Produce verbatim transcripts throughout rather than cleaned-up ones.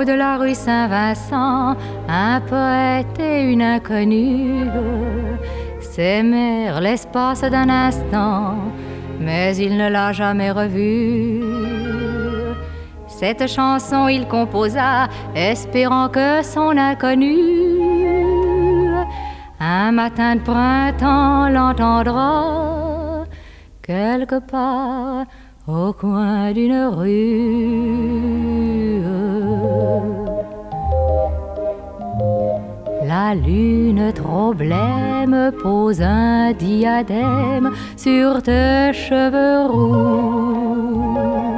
de la rue Saint-Vincent, un poète et une inconnue s'aimèrent l'espace d'un instant, mais il ne l'a jamais revue. Cette chanson il composa, espérant que son inconnu, un matin de printemps, l'entendra quelque part au coin d'une rue. La lune trop blême pose un diadème sur tes cheveux roux.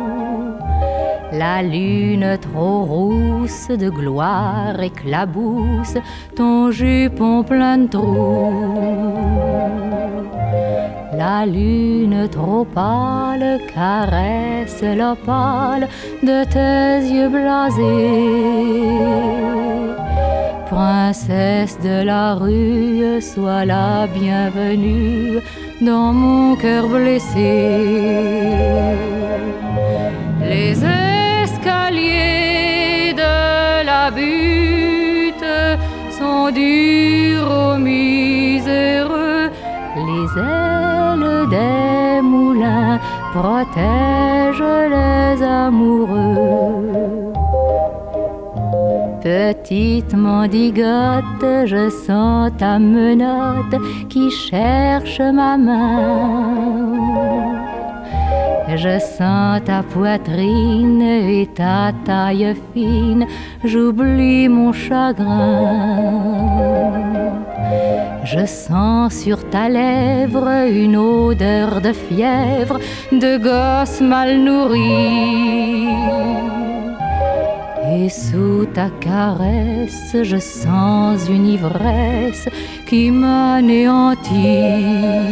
La lune trop rousse de gloire éclabousse ton jupon plein de trous. La lune trop pâle caresse l'opale de tes yeux blasés. Princesse de la rue, sois la bienvenue dans mon cœur blessé. Les escaliers de la butte sont durs aux miséreux. Les ailes des moulins protègent les amoureux. Petite mendigote, je sens ta menotte qui cherche ma main. Je sens ta poitrine et ta taille fine, j'oublie mon chagrin. Je sens sur ta lèvre une odeur de fièvre, de gosse mal nourri. Et sous ta caresse, je sens une ivresse qui m'anéantit.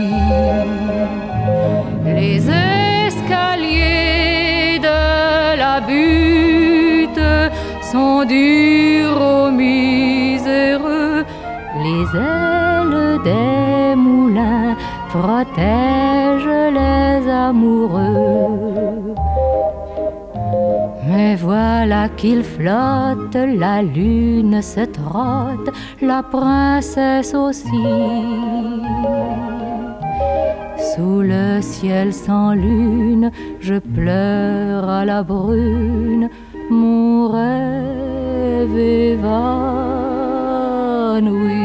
Les escaliers de la butte sont durs aux miséreux. Les ailes des moulins protègent les amoureux. Mais voilà qu'il flotte, la lune se trotte, la princesse aussi. Sous le ciel sans lune, je pleure à la brune, mon rêve évanoui.